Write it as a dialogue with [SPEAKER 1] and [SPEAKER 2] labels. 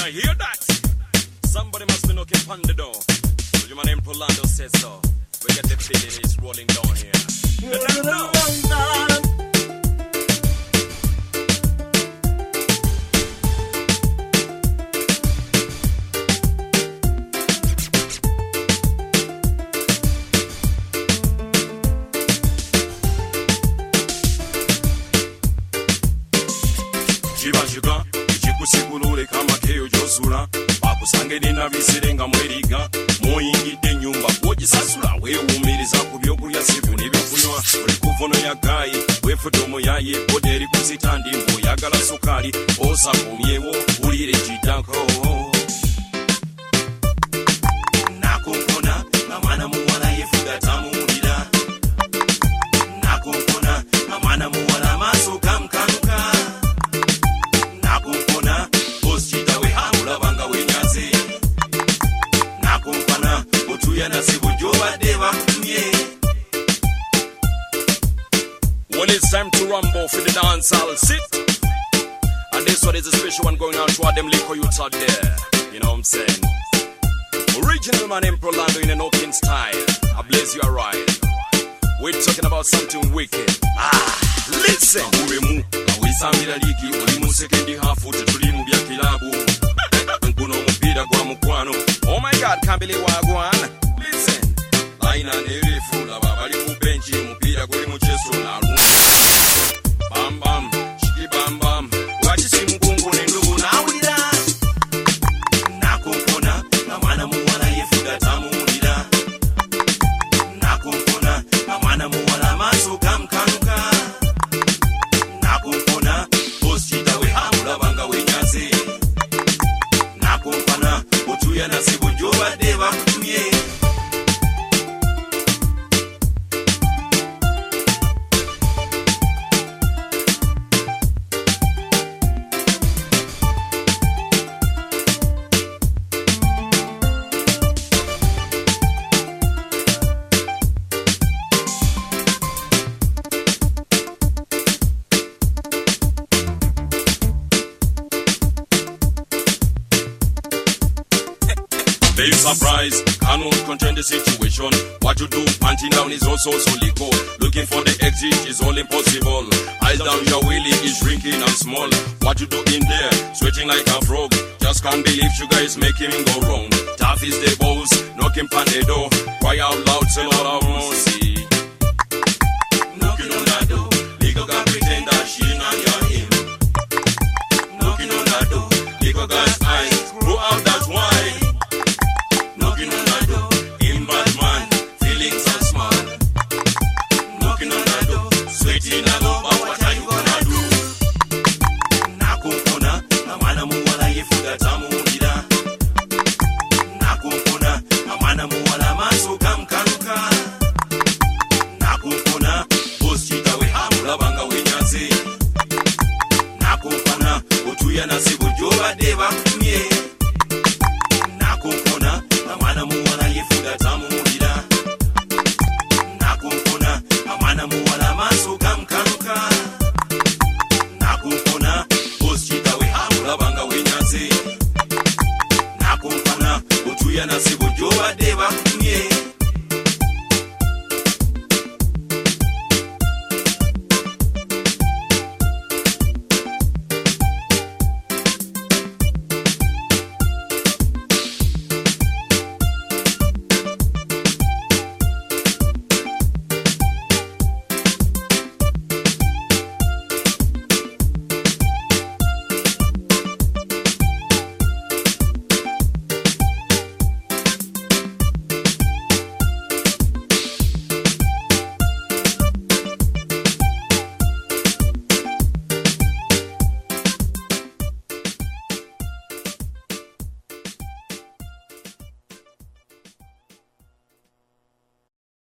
[SPEAKER 1] hear that? Somebody must be knocking on the door. So your man Rolando says so. We get the feeling it's rolling down here. Let them know. Chibashuka, ichikusikulule kama keyo josula. Pakusange nina visirenga mweriga. Moyingide nyumba kujisasula. Weumiriza kubyokulya siku nebyokunywa. Oli kuvono ya gai, wefutomo ya ye boderi kusitandi mbo yagala sukali. Osa kumyewo, ulire chitako. Nakumpona, namana muwala yefuga tamulira. Nakumpona, namana muwala masuka mkanuka. Nakumpona, osita we hamula banga we nyaze. Nakumpana, otuya na sibujoba deva kutunye. Well, it's time to rumble for the dance, I'll sit. And this one is a special one going out to all them liquor youths out there. You know what I'm saying? Original man in Rolando in an open style. I blaze you a ride. We're talking about something wicked. Listen. Uremu, awisamira liki, ulimu sekendi hafu, tetulimu bya kilabu. Nkuno mpira kwa mkwano. Oh my God, can't believe what I go on. Listen. Laina nerefu, la babali kubenchi, mpira kuli mcheso na lungu. Bam bam, shiki bam bam. Wachisi mkungu ni ndugu na wila. Nakumpona, namana muwala yefuga tamulira. Nakumpona, namana muwala masuka mkanuka. Nakumpona, osita we hamula banga we nyaze. Nakumpana, otuya na sibujoba deva kutunye. They surprise, cannot contain the situation. What you do, panting down is also so liquor. Looking for the exit is all impossible. Eyes down, your willy is shrinking and small. What you do in there, sweating like a frog. Just can't believe sugar is making him go wrong. Tough is the boss, knocking on the door.